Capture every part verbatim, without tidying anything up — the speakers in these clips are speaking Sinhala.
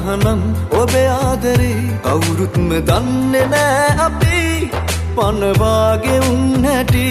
තහනම් ඔබේ ආදරේ කවුරුත්ම දන්නේ නෑ අපි පනවාගේ උන් හැටි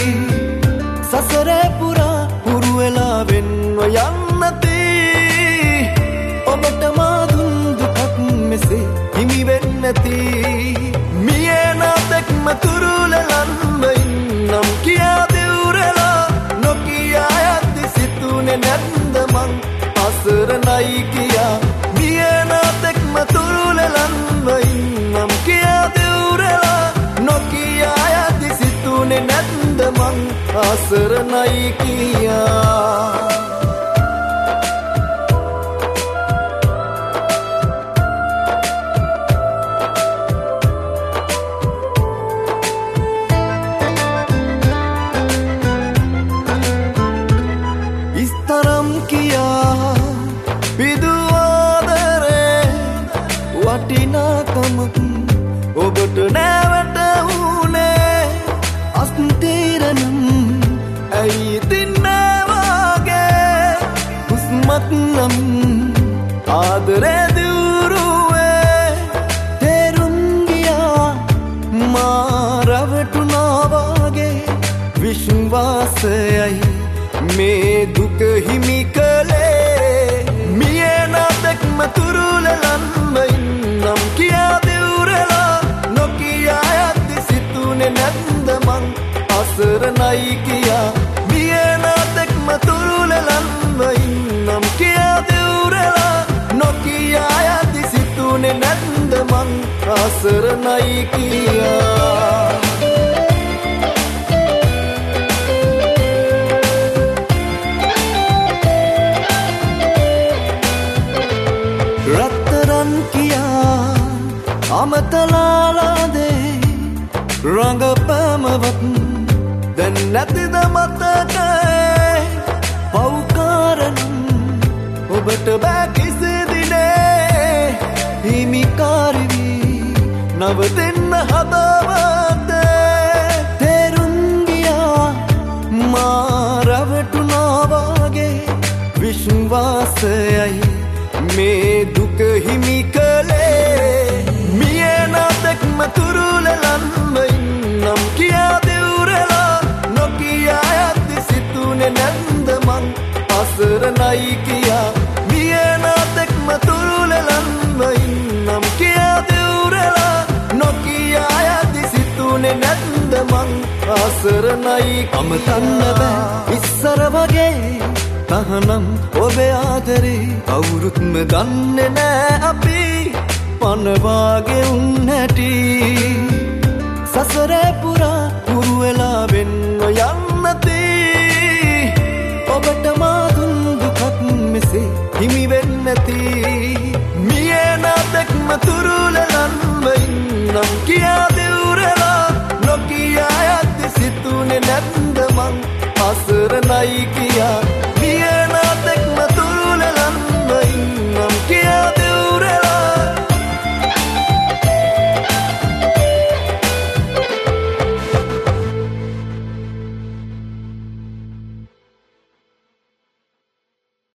සසරේ පුරා හුරු වෙලා වෙන්ව යන්නති ඔබට මා දුන් දුකක් මෙසේ හිමි වෙන්නති මියේ නැතෙක්ම තුරුලලන්න ඉන්නම් කියා දෙවුරලා නොකියා යද්දි සිතුනේ නැද්ද මං අසරණයි කියා මියේ නැතෙක්ම තුරුලලන්න ඉන්නම් කියා දෙවුරලා නොකියා යද්දි සිතුනේ නැද්ද මං අසරණයි කියා ඉස්තරම් කියා පිදුවාදරේ වටිනාකමක් ඔබට නැවට උනේ අස්තිරනම් ඇයි තින්නවාගේ හුස්මත් නම් ආදරේ දුරුවේ තේරුම් ගියා මා රවටුනා වගේ විශ්වාසයයි මේ දුක හිමි කළේ මියේ නැතෙක්ම තුරුලලන්න ඉන්නම් කියා දෙවුරලා නොකියා යද්දි සිතුනේ නැද්ද මං අසරණයි කියා මියේ නැතෙක්ම තුරුලලන්න ඉන්නම් කියා දෙවුරලා නොකියා යද්දි සිතුනේ නැද්ද මං අසරණයි කියා රත්තරන් කියා අමතලාලාදේ රංගපෑමවත් දැන් නැතිද මතකේ පව්කාරනම් ඔබට බෑ කිසි දිනේ හිමිකාරිවි නවතින්න හදවතේ තේරුම් ගියා මා රවටුනා වගේ විශ්වාසයයි මේ දුක හිමි කළේ මියේ නැතෙක්ම තුරුලලන්න ඉන්නම් කියා දෙවුරලා නොකියා යද්දි සිතුනේ නැද්ද මං අසරණයි කියා මියේ නැතෙක්ම තුරුලලන්න ඉන්නම් කියා දෙවුරලා නොකියා යද්දි සිතුනේ නැද්ද මං අසරණයි අමතන්න බෑ ඉස්සර වගේ තහනම් ඔබේ ආදරේ කවුරුත්ම දන්නේ නෑ අපි පනවාගේ උන් හැටි සසරේ පුරා හුරු වෙලා වෙන්ව යන්නති ඔබට මා දුන් දුකක් මෙසේ හිමි වෙන්නති මියේ නැතෙක්ම තුරුලලන්න ඉන්නම් කියා දෙවුරලා නොකියා යද්දි සිතුනේ නැද්ද මං අසරණයි